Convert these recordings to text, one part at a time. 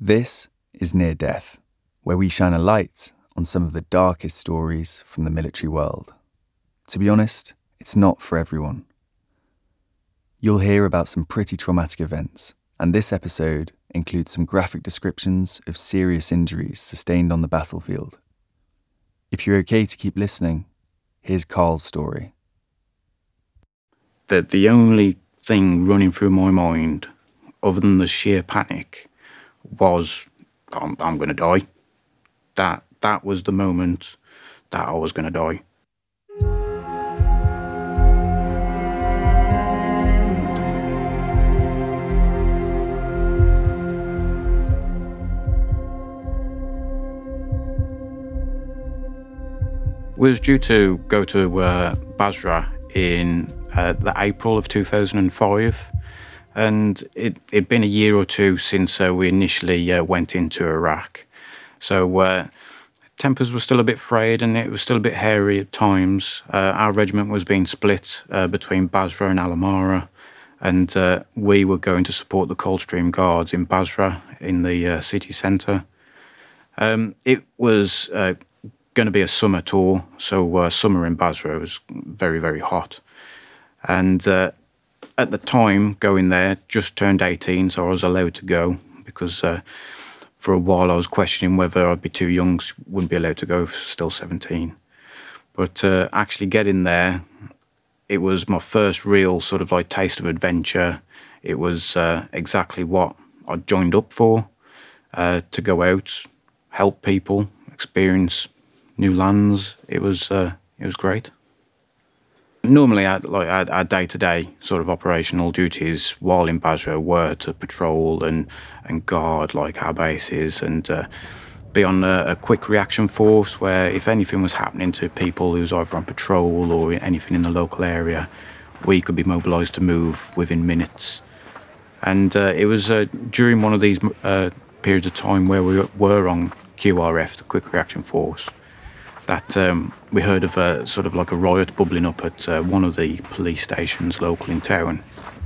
This is Near Death, where we shine a light on some of the darkest stories from the military world. To be honest, it's not for everyone. You'll hear about some pretty traumatic events, and this episode includes some graphic descriptions of serious injuries sustained on the battlefield. If you're okay to keep listening, here's Carl's story. The only thing running through my mind, other than the sheer panic, was I'm going to die. That was the moment that I was going to die. We was due to go to Basra in the April of 2005, and it'd been a year or two since we initially went into Iraq. So tempers were still a bit frayed and it was still a bit hairy at times. Our regiment was being split between Basra and Al Amara, and we were going to support the Coldstream Guards in Basra in the city centre. It was going to be a summer tour, so summer in Basra was very, very hot. And at the time, going there, just turned 18, so I was allowed to go, because for a while I was questioning whether I'd be too young, wouldn't be allowed to go, still 17. But actually getting there, it was my first real sort of like taste of adventure. It was exactly what I'd joined up for, to go out, help people, experience new lands. It was great. Normally, our day-to-day sort of operational duties while in Basra were to patrol and guard like our bases, and be on a quick reaction force where if anything was happening to people who was either on patrol or anything in the local area, we could be mobilised to move within minutes. And it was during one of these periods of time where we were on QRF, the Quick Reaction Force, that we heard of a sort of like a riot bubbling up at one of the police stations local in town.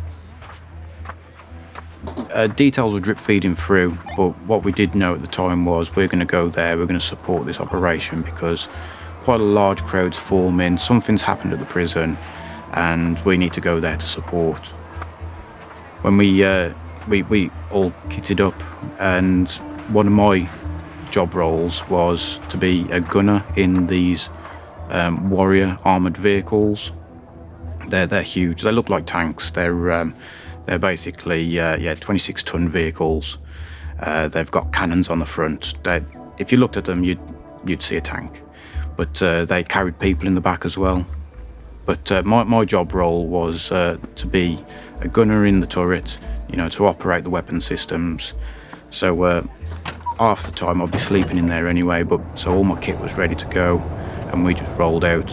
Details were drip feeding through, but what we did know at the time was we're going to go there, we're going to support this operation because quite a large crowd's forming, something's happened at the prison, and we need to go there to support. When we all kitted up, and one of my job roles was to be a gunner in these Warrior armoured vehicles. They're huge. They look like tanks. They're basically 26-ton vehicles. They've got cannons on the front. If you looked at them, you'd see a tank. But they carried people in the back as well. But my job role was to be a gunner in the turret, to operate the weapon systems. So half the time I'd be sleeping in there anyway, so all my kit was ready to go, and we just rolled out.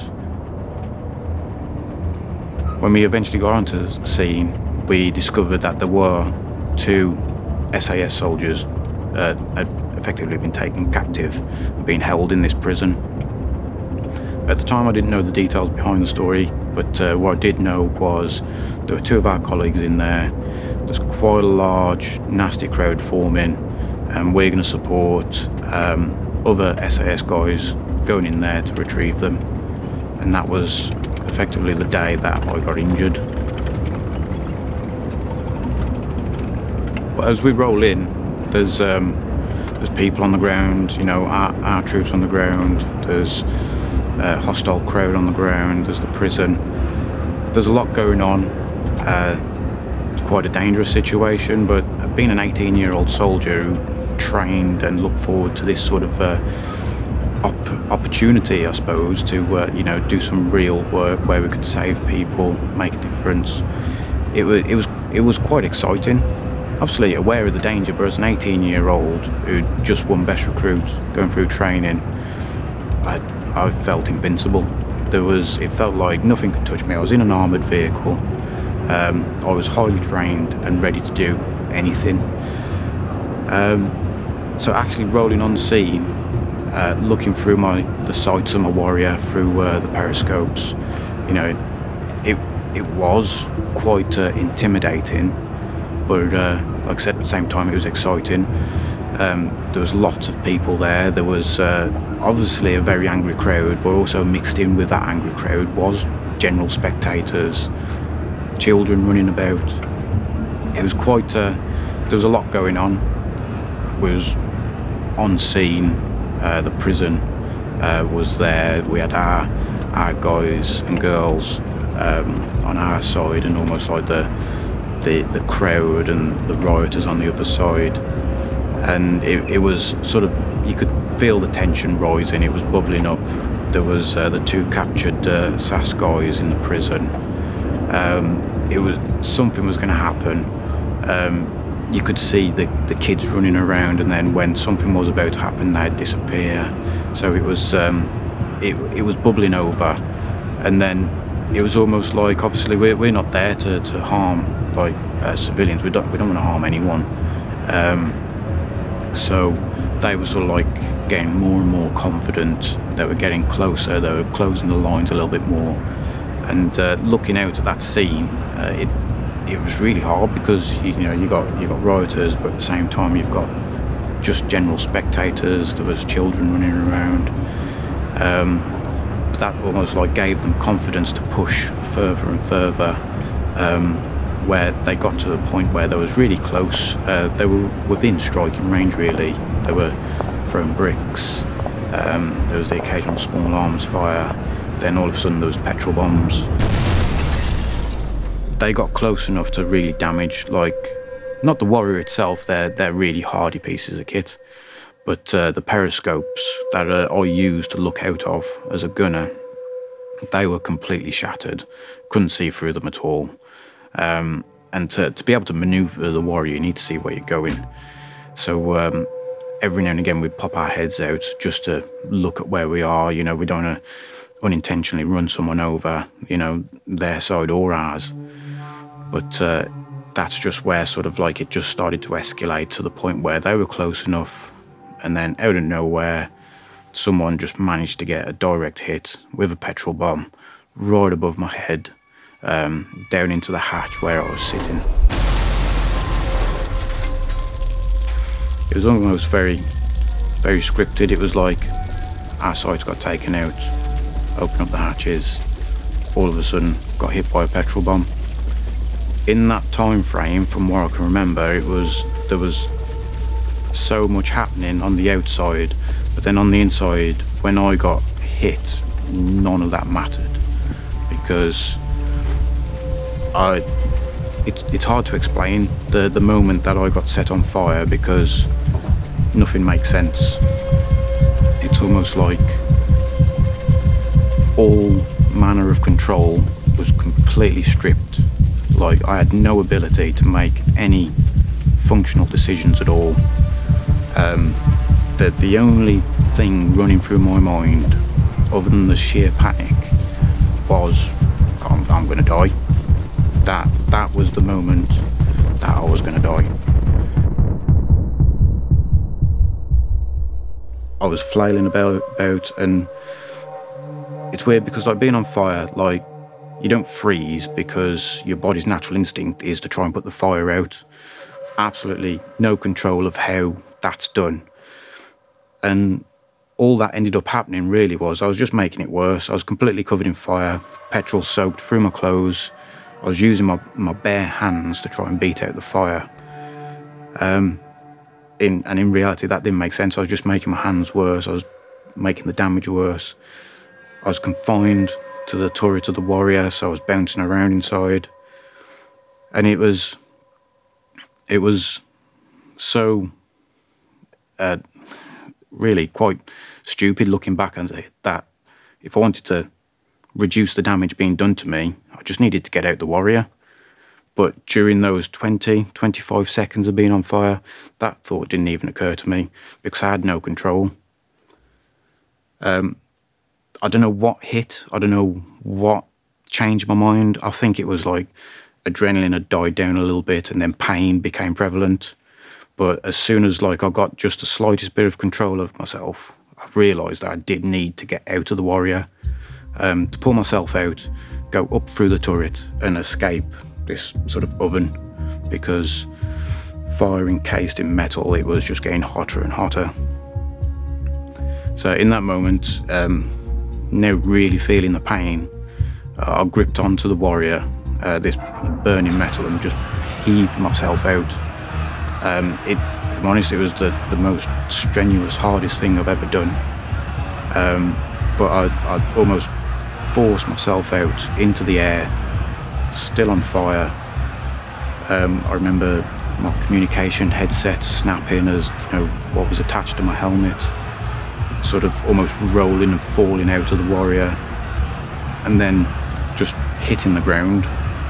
When we eventually got onto the scene, we discovered that there were 2 SAS soldiers had effectively been taken captive and being held in this prison. At the time I didn't know the details behind the story, but what I did know was there were 2 of our colleagues in there. There's quite a large, nasty crowd forming, and we're going to support other SAS guys going in there to retrieve them. And that was effectively the day that I got injured. But as we roll in, there's people on the ground, our troops on the ground, there's a hostile crowd on the ground, there's the prison. There's a lot going on. It's quite a dangerous situation, but being an 18-year-old soldier who trained and looked forward to this sort of opportunity, I suppose, to do some real work where we could save people, make a difference. It was quite exciting. Obviously aware of the danger, but as an 18-year-old who just won Best Recruit, going through training, I felt invincible. It felt like nothing could touch me. I was in an armoured vehicle. I was highly trained and ready to do anything. So actually rolling on scene, looking through the sights of my Warrior through the periscopes, it was quite intimidating, but like I said, at the same time it was exciting. There was lots of people there. There was obviously a very angry crowd, but also mixed in with that angry crowd was general spectators, children running about. It was quite there was a lot going on. We was on scene. The prison was there. We had our guys and girls on our side, and almost like the crowd and the rioters on the other side. And it was sort of, you could feel the tension rising. It was bubbling up. There was the two captured SAS guys in the prison. It was, something was going to happen. You could see the kids running around, and then when something was about to happen, they'd disappear. So it was bubbling over, and then it was almost like, obviously we're not there to harm like civilians. We don't want to harm anyone. So they were sort of like getting more and more confident. They were getting closer. They were closing the lines a little bit more, and looking out at that scene, it was really hard because you got rioters, but at the same time you've got just general spectators. There was children running around. That almost like gave them confidence to push further and further, where they got to a point where they was really close. They were within striking range, really. They were throwing bricks. There was the occasional small arms fire. Then all of a sudden there was petrol bombs. They got close enough to really damage, like, not the Warrior itself, they're really hardy pieces of kit, but the periscopes that I used to look out of as a gunner, they were completely shattered. Couldn't see through them at all. And to be able to manoeuvre the Warrior, you need to see where you're going. So every now and again we'd pop our heads out just to look at where we are. We don't want to unintentionally run someone over, their side or ours. But that's just where sort of like it just started to escalate to the point where they were close enough, and then out of nowhere, someone just managed to get a direct hit with a petrol bomb right above my head, down into the hatch where I was sitting. It was almost very, very scripted. It was like our sights got taken out, open up the hatches, all of a sudden got hit by a petrol bomb. In that time frame, from what I can remember, there was so much happening on the outside, but then on the inside, when I got hit, none of that mattered, because it's hard to explain the moment that I got set on fire, because nothing makes sense. It's almost like all manner of control was completely stripped. Like, I had no ability to make any functional decisions at all. The only thing running through my mind, other than the sheer panic, was I'm going to die. That was the moment that I was going to die. I was flailing about, and it's weird because, like, being on fire, like, you don't freeze because your body's natural instinct is to try and put the fire out. Absolutely no control of how that's done. And all that ended up happening really was I was just making it worse. I was completely covered in fire, petrol soaked through my clothes. I was using my bare hands to try and beat out the fire. In reality, that didn't make sense. I was just making my hands worse. I was making the damage worse. I was confined to the turret of the Warrior, so I was bouncing around inside. And it was so really quite stupid looking back on it, that if I wanted to reduce the damage being done to me, I just needed to get out the Warrior. But during those 20-25 seconds of being on fire, that thought didn't even occur to me because I had no control. I don't know what hit. I don't know what changed my mind. I think it was like adrenaline had died down a little bit, and then pain became prevalent. But as soon as like I got just the slightest bit of control of myself, I realised that I did need to get out of the Warrior, to pull myself out, go up through the turret and escape this sort of oven, because fire encased in metal, it was just getting hotter and hotter. So in that moment, now really feeling the pain, I gripped onto the warrior, this burning metal, and just heaved myself out. If I'm honest, it was the most strenuous, hardest thing I've ever done. But I almost forced myself out into the air, still on fire. I remember my communication headset snapping as what was attached to my helmet, sort of almost rolling and falling out of the warrior, and then just hitting the ground.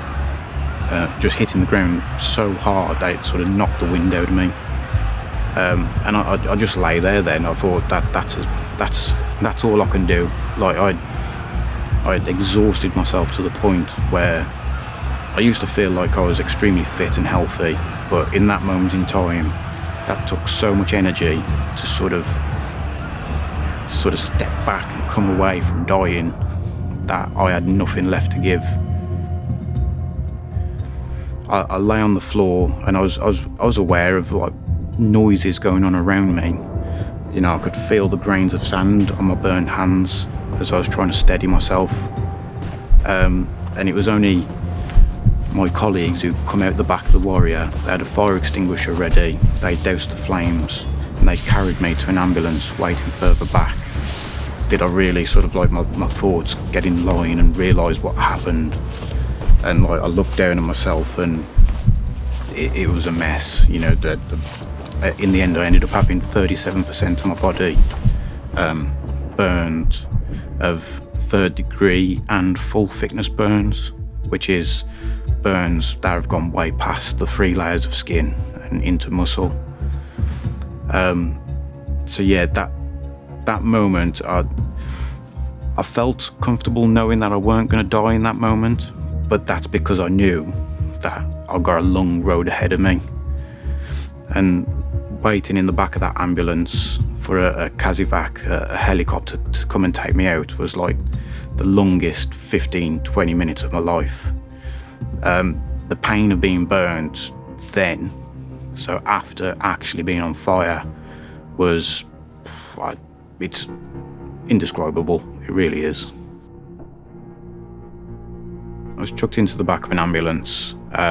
So hard that it sort of knocked the wind out of me. And I just lay there then. I thought that's all I can do. Like I'd exhausted myself to the point where I used to feel like I was extremely fit and healthy, but in that moment in time, that took so much energy to sort of step back and come away from dying that I had nothing left to give. I lay on the floor and I was aware of like noises going on around me. I could feel the grains of sand on my burnt hands as I was trying to steady myself. And it was only my colleagues who come out the back of the warrior. They had a fire extinguisher ready. They doused the flames and they carried me to an ambulance waiting further back. Did I really sort of like my thoughts get in line and realise what happened? And like I looked down at myself and it was a mess. In the end I ended up having 37% of my body burned, of 3rd degree and full thickness burns, which is burns that have gone way past the 3 layers of skin and into muscle. So yeah, that moment I felt comfortable knowing that I weren't going to die in that moment, but that's because I knew that I got a long road ahead of me. And waiting in the back of that ambulance for a Casevac, a helicopter, to come and take me out was like the longest 15-20 minutes of my life. The pain of being burnt then, so after actually being on fire, was it's indescribable. It really is. I was chucked into the back of an ambulance.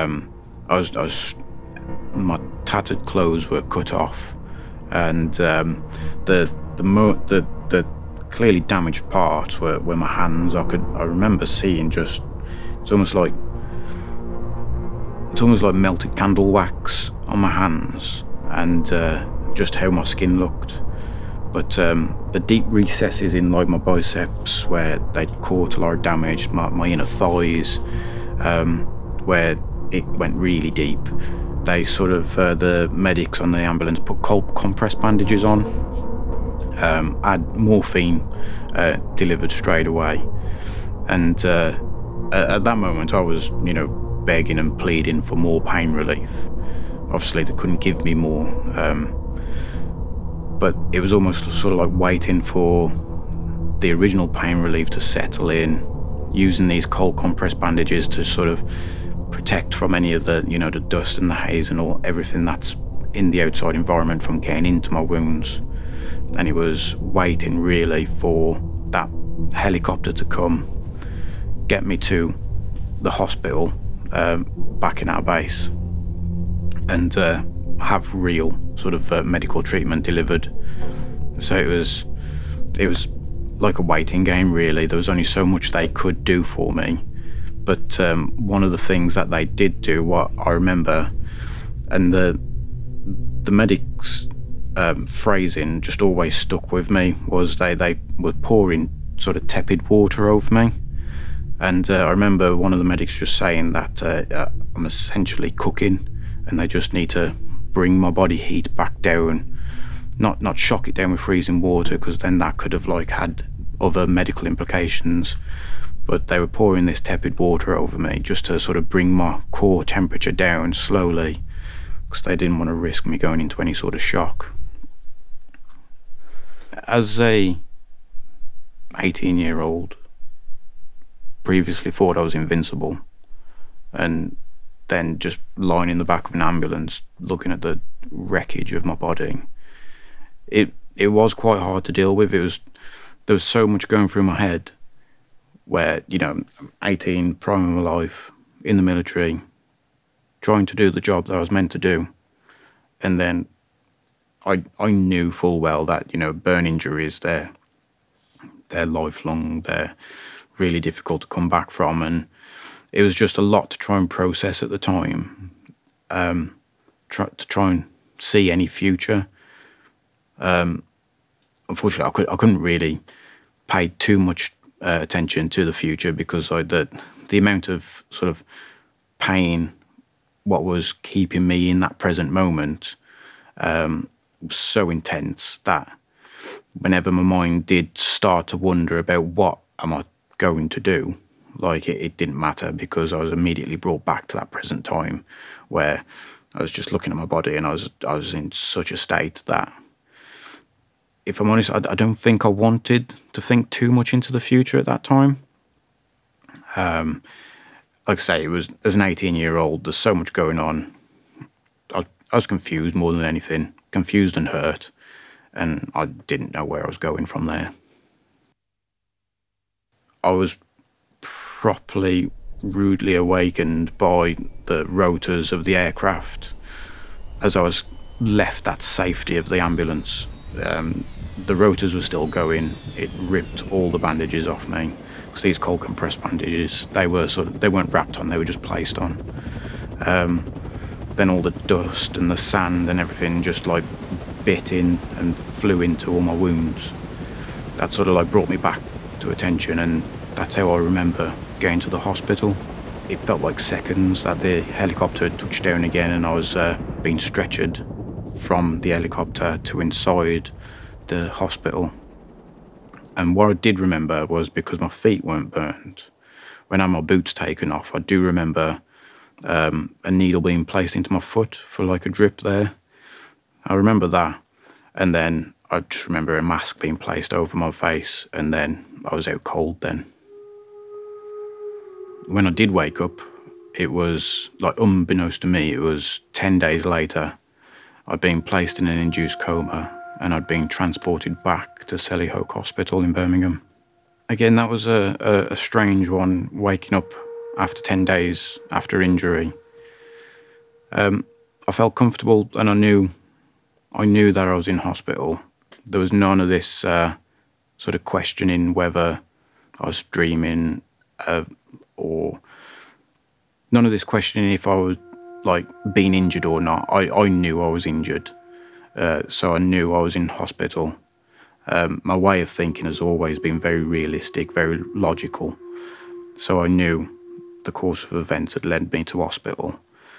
My tattered clothes were cut off, and the clearly damaged parts were my hands. I remember seeing it's almost like melted candle wax on my hands, and just how my skin looked. But the deep recesses in like my biceps where they'd caught a lot of damage, my inner thighs, where it went really deep, they sort of, the medics on the ambulance put cold compress bandages on, had morphine delivered straight away. And at that moment I was, begging and pleading for more pain relief. Obviously they couldn't give me more. But it was almost sort of like waiting for the original pain relief to settle in, using these cold compress bandages to sort of protect from any of the, the dust and the haze and everything that's in the outside environment from getting into my wounds. And it was waiting really for that helicopter to come, get me to the hospital back in our base, and have real sort of medical treatment delivered. So it was like a waiting game really. There was only so much they could do for me, but one of the things that they did do, what I remember, and the medics phrasing just always stuck with me, was they were pouring sort of tepid water over me. And I remember one of the medics just saying that I'm essentially cooking and they just need to bring my body heat back down, not shock it down with freezing water, because then that could have like had other medical implications. But they were pouring this tepid water over me just to sort of bring my core temperature down slowly, because they didn't want to risk me going into any sort of shock. As a 18-year-old, previously thought I was invincible, and then just lying in the back of an ambulance looking at the wreckage of my body, it was quite hard to deal with. There was so much going through my head where, 18, prime of my life, in the military, trying to do the job that I was meant to do. And then I knew full well that, burn injuries, they're lifelong, they're really difficult to come back from. And it was just a lot to try and process at the time, to try and see any future. Unfortunately, I couldn't really pay too much attention to the future because the amount of sort of pain, what was keeping me in that present moment, was so intense that whenever my mind did start to wonder about what am I going to do, like it didn't matter, because I was immediately brought back to that present time where I was just looking at my body, and I was in such a state that, if I'm honest, I don't think I wanted to think too much into the future at that time. Like I say, it was, as an 18-year-old, there's so much going on. I was confused more than anything, confused and hurt, and I didn't know where I was going from there. I was properly rudely awakened by the rotors of the aircraft as I was left that safety of the ambulance. The rotors were still going. It ripped all the bandages off me. Because these cold compressed bandages, they weren't wrapped on, they were just placed on. Then all the dust and the sand and everything just like bit in and flew into all my wounds. That sort of like brought me back to attention, and that's how I remember going to the hospital. It felt like seconds that the helicopter had touched down again, and I was being stretchered from the helicopter to inside the hospital. And what I did remember was, because my feet weren't burned, when I had my boots taken off, I do remember a needle being placed into my foot for like a drip there. I remember that. And then I just remember a mask being placed over my face, and then I was out cold then. When I did wake up, it was, like, unbeknownst to me, it was 10 days later. I'd been placed in an induced coma, and I'd been transported back to Selly Hoke Hospital in Birmingham. Again, that was a strange one, waking up after 10 days after injury. I felt comfortable, and I knew that I was in hospital. There was none of this sort of questioning whether I was dreaming, or none of this questioning if I was like being injured or not. I knew I was injured, so I knew I was in hospital. My way of thinking has always been very realistic, very logical. So I knew the course of events had led me to hospital.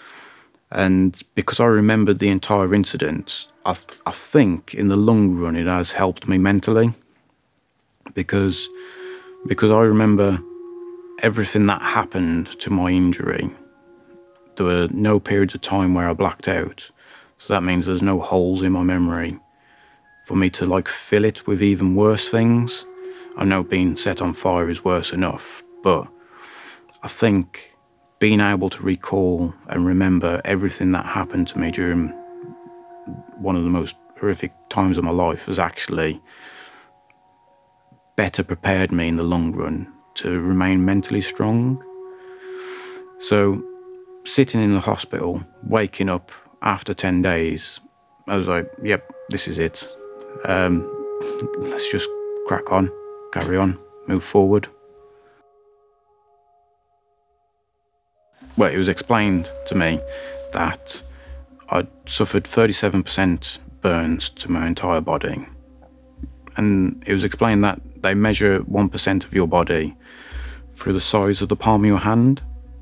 And because I remembered the entire incident, I think in the long run it has helped me mentally. Because I remember everything that happened to my injury. There were no periods of time where I blacked out. So that means there's no holes in my memory for me to like fill it with even worse things. I know being set on fire is worse enough, but I think being able to recall and remember everything that happened to me during one of the most horrific times of my life has actually better prepared me in the long run to remain mentally strong. So sitting in the hospital, waking up after 10 days, I was like, yep, this is it. Let's just crack on, carry on, move forward. Well, it was explained to me that I'd suffered 37% burns to my entire body. And it was explained that they measure 1% of your body through the size of the palm of your hand.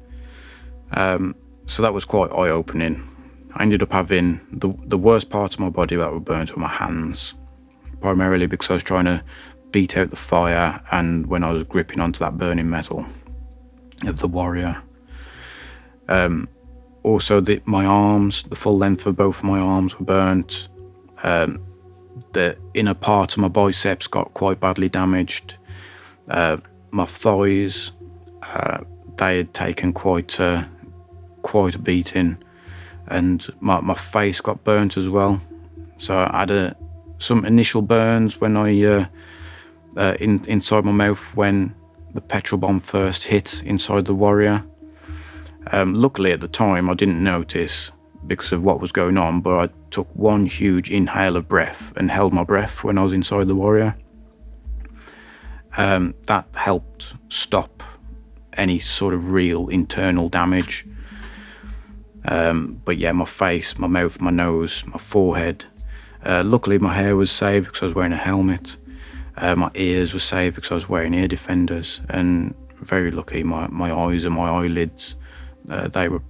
So that was quite eye-opening. I ended up having the worst parts of my body that were burnt were my hands, primarily because I was trying to beat out the fire and when I was gripping onto that burning metal of the warrior. Also, my arms, the full length of both of my arms were burnt. The inner part of my biceps got quite badly damaged. My thighs, they had taken quite quite a beating, and my face got burnt as well. So I had some initial burns when inside my mouth when the petrol bomb first hit inside the Warrior. Luckily at the time I didn't notice because of what was going on, but I took one huge inhale of breath and held my breath when I was inside the Warrior. That helped stop any sort of real internal damage. But yeah, my face, my mouth, my nose, my forehead. Luckily my hair was saved because I was wearing a helmet. My ears were saved because I was wearing ear defenders, and very lucky my eyes and my eyelids, they were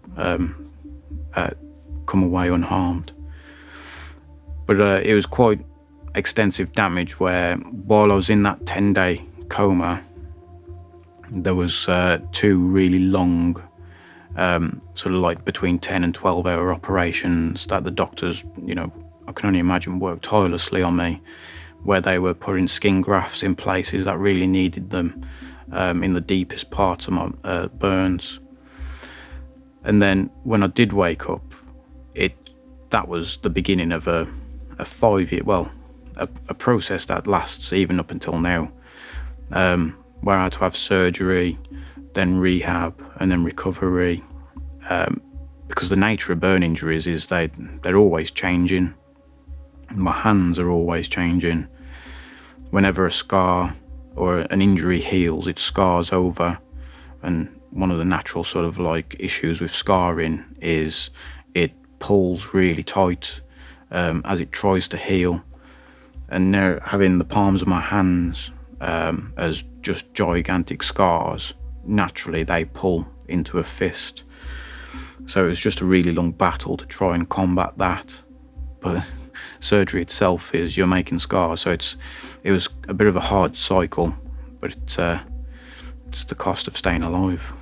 come away unharmed. But it was quite extensive damage where while I was in that 10-day coma, there was 2 really long sort of like between 10 and 12 hour operations that the doctors, I can only imagine, worked tirelessly on me, where they were putting skin grafts in places that really needed them, in the deepest parts of my burns. And then when I did wake up, that was the beginning of a 5-year, a process that lasts even up until now, where I had to have surgery, then rehab, and then recovery, because the nature of burn injuries is they're always changing. My hands are always changing. Whenever a scar or an injury heals, it scars over, and one of the natural sort of like issues with scarring is it pulls really tight as it tries to heal. And now having the palms of my hands as just gigantic scars, naturally they pull into a fist. So it was just a really long battle to try and combat that. But surgery itself is you're making scars, so it was a bit of a hard cycle, but it's the cost of staying alive.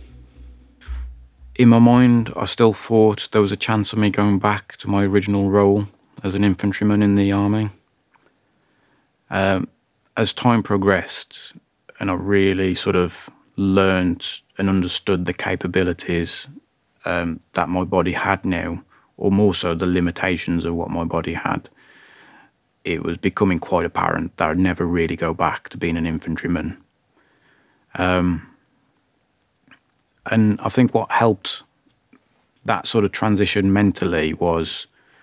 In my mind, I still thought there was a chance of me going back to my original role as an infantryman in the army. As time progressed and I really sort of learned and understood the capabilities that my body had now, or more so the limitations of what my body had, it was becoming quite apparent that I'd never really go back to being an infantryman. And I think what helped that sort of transition mentally was,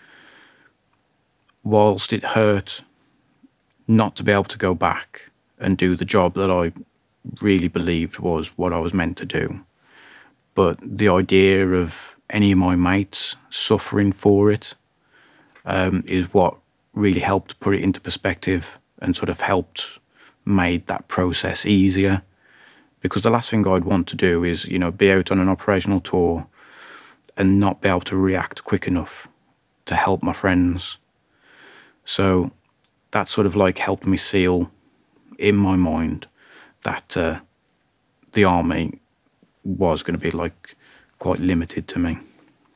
whilst it hurt not to be able to go back and do the job that I really believed was what I was meant to do, but the idea of any of my mates suffering for it is what really helped put it into perspective and sort of helped made that process easier. Because the last thing I'd want to do is, be out on an operational tour and not be able to react quick enough to help my friends. So that sort of like helped me seal in my mind that the army was going to be like quite limited to me.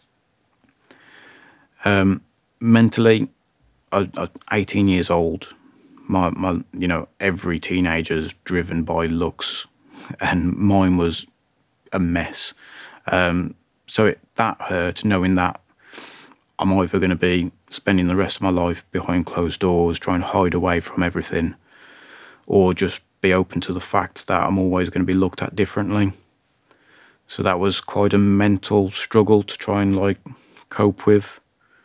Mentally, I 18 years old. My every teenager's driven by looks, and mine was a mess. So that hurt, knowing that I'm either going to be spending the rest of my life behind closed doors trying to hide away from everything, or just be open to the fact that I'm always going to be looked at differently. So that was quite a mental struggle to try and like cope with.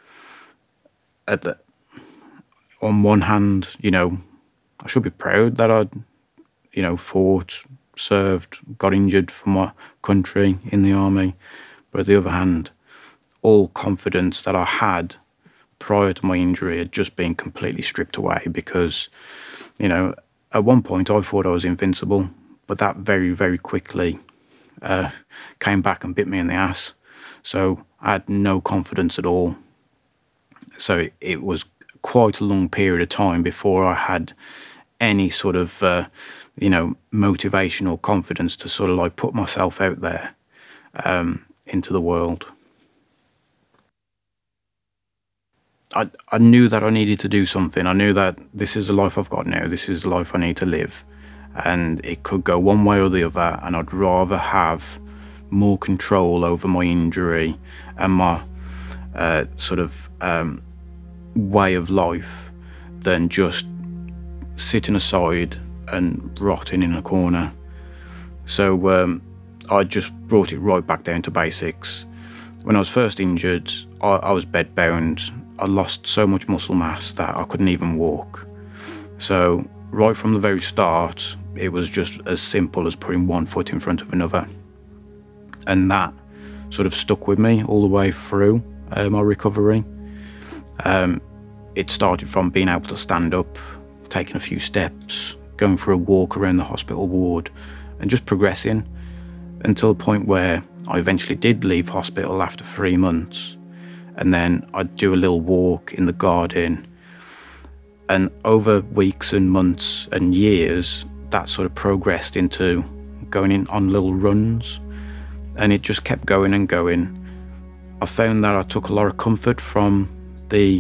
On one hand, I should be proud that I'd, fought, served, got injured for my country in the army. But on the other hand, all confidence that I had prior to my injury had just been completely stripped away because, at one point I thought I was invincible, but that very, very quickly came back and bit me in the ass. So I had no confidence at all. So it was quite a long period of time before I had any sort of, motivation or confidence to sort of like put myself out there into the world. I knew that I needed to do something. I knew that this is the life I've got now. This is the life I need to live. And it could go one way or the other. And I'd rather have more control over my injury and my way of life than just sitting aside and rotting in a corner. So I just brought it right back down to basics. When I was first injured, I was bedbound. I lost so much muscle mass that I couldn't even walk. So right from the very start, it was just as simple as putting one foot in front of another. And that sort of stuck with me all the way through my recovery. It started from being able to stand up, taking a few steps, going for a walk around the hospital ward, and just progressing until the point where I eventually did leave hospital after 3 months. And then I'd do a little walk in the garden. And over weeks and months and years, that sort of progressed into going in on little runs. And it just kept going and going. I found that I took a lot of comfort from the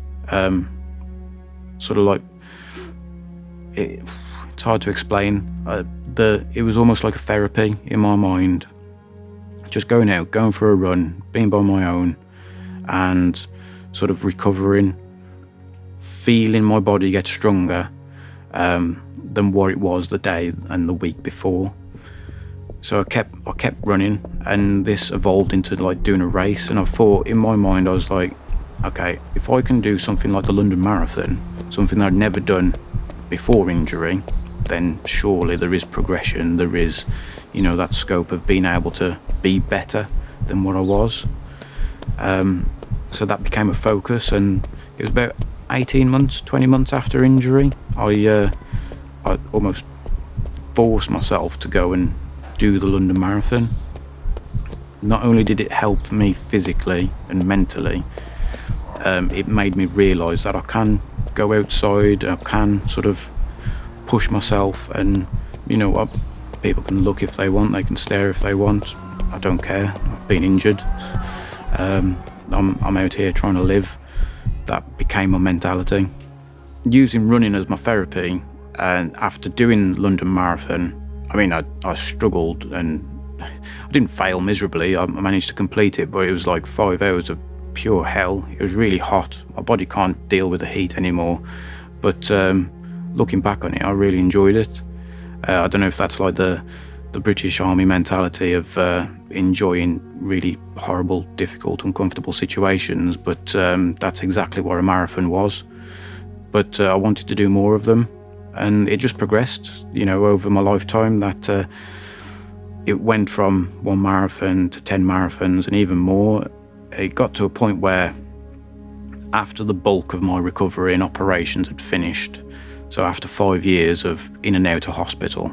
it's hard to explain. It was almost like a therapy in my mind. Just going out, going for a run, being by my own, and sort of recovering, feeling my body get stronger than what it was the day and the week before. So I kept running, and this evolved into like doing a race. And I thought in my mind, I was like, okay, if I can do something like the London Marathon, something that I'd never done before injury, then surely there is progression. There is, that scope of being able to be better than what I was. So that became a focus, and it was about 18 months, 20 months after injury, I almost forced myself to go and do the London Marathon. Not only did it help me physically and mentally, it made me realise that I can go outside, I can sort of push myself, and people can look if they want, they can stare if they want. I don't care. I've been injured. I'm out here trying to live. That became my mentality. Using running as my therapy, and after doing London Marathon, I struggled, and I didn't fail miserably. I managed to complete it, but it was like 5 hours of pure hell. It was really hot. My body can't deal with the heat anymore. But looking back on it, I really enjoyed it. I don't know if that's like the British Army mentality of enjoying really horrible, difficult, uncomfortable situations, but that's exactly what a marathon was. But I wanted to do more of them, and it just progressed, over my lifetime. That it went from 1 marathon to 10 marathons and even more. It got to a point where after the bulk of my recovery and operations had finished, so after 5 years of in and out of hospital,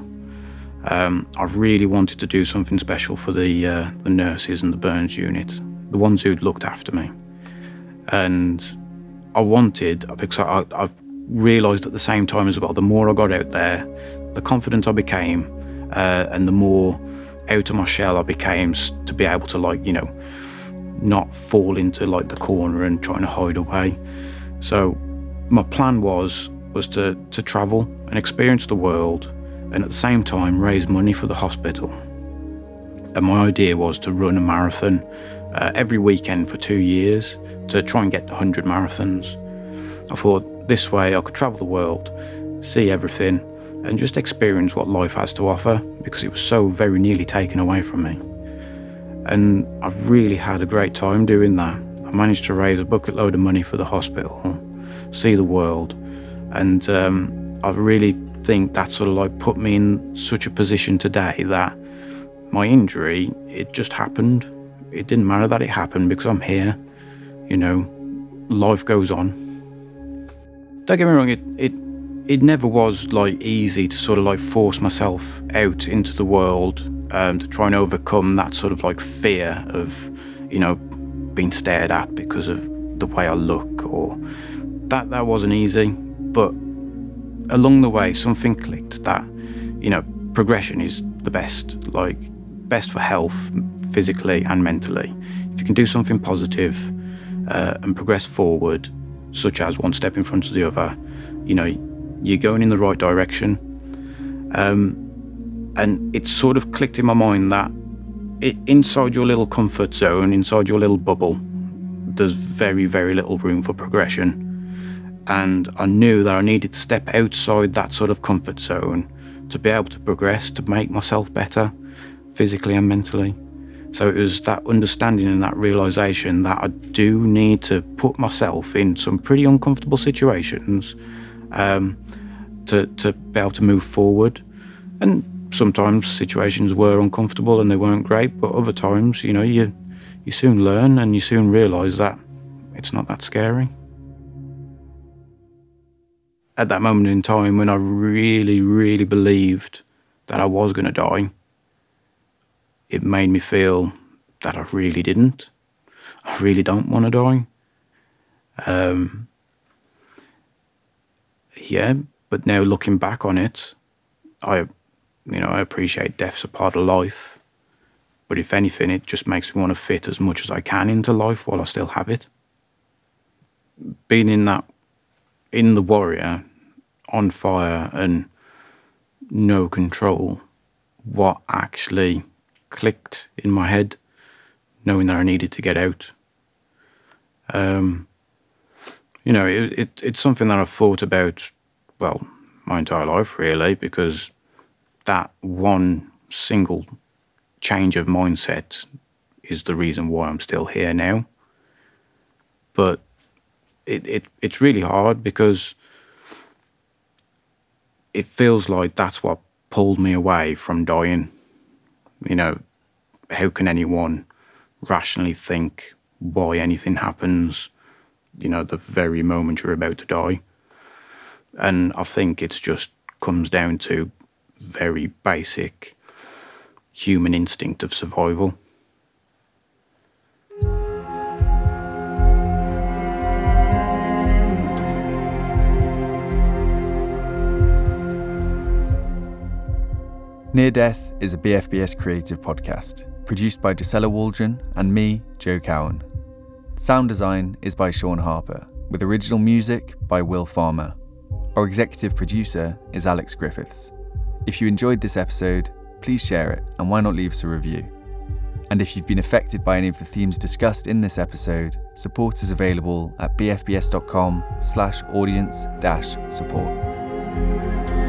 I really wanted to do something special for the nurses and the burns unit, the ones who'd looked after me. And I wanted, because I realised at the same time as well, the more I got out there, the confident I became, and the more out of my shell I became to be able to not fall into the corner and trying to hide away. So my plan was to travel and experience the world, and at the same time raise money for the hospital. And my idea was to run a marathon every weekend for 2 years to try and get 100 marathons. I thought this way I could travel the world, see everything, and just experience what life has to offer, because it was so very nearly taken away from me. And I've really had a great time doing that. I managed to raise a bucket load of money for the hospital, see the world, and I really think that sort of put me in such a position today that my injury, it just happened. It didn't matter that it happened because I'm here. Life goes on. Don't get me wrong, it never was easy to sort of force myself out into the world to try and overcome that sort of fear of being stared at because of the way I look, or that wasn't easy. But along the way something clicked that progression is the best for health, physically and mentally. If you can do something positive and progress forward, such as one step in front of the other, you're going in the right direction. And it sort of clicked in my mind that inside your little comfort zone, inside your little bubble, there's very, very little room for progression. And I knew that I needed to step outside that sort of comfort zone to be able to progress, to make myself better, physically and mentally. So it was that understanding and that realisation that I do need to put myself in some pretty uncomfortable situations to be able to move forward. And sometimes situations were uncomfortable and they weren't great, but other times, you soon learn and you soon realise that it's not that scary. At that moment in time when I really, really believed that I was going to die, it made me feel that I really didn't. I really don't want to die. But now looking back on it, I appreciate death's a part of life. But if anything, it just makes me want to fit as much as I can into life while I still have it. Being in the warrior, on fire and no control, what actually clicked in my head, knowing that I needed to get out. It's something that I've thought about, well, my entire life really, because that one single change of mindset is the reason why I'm still here now. But it's really hard because it feels like that's what pulled me away from dying. How can anyone rationally think why anything happens, the very moment you're about to die? And I think it just comes down to very basic human instinct of survival. Near Death is a BFBS creative podcast, produced by Gisela Waldron and me, Joe Cowan. Sound design is by Sean Harper, with original music by Will Farmer. Our executive producer is Alex Griffiths. If you enjoyed this episode, please share it, and why not leave us a review? And if you've been affected by any of the themes discussed in this episode, support is available at bfbs.com/audience-support.